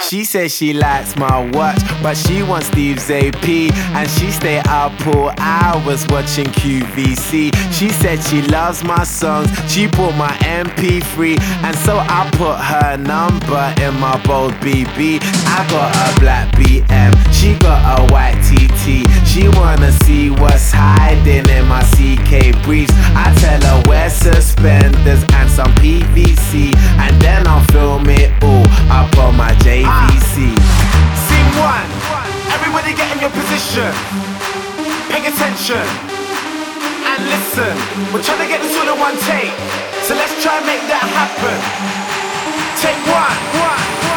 She says she likes my watch, but she wants Steve's AP, and she stay up all hours watching QVC. She said she loves my songs, she bought my MP3, and so I put her number in my bold BB. I got a black BM, she got a white TT. She wanna see what's hiding in my CK briefs. I tell her wear suspenders and some PVC, and then I'll film it all up on my JVC. Scene one, everybody get in your position. Pay attention and listen. We're trying to get this all in one take, so let's try and make that happen. Take one.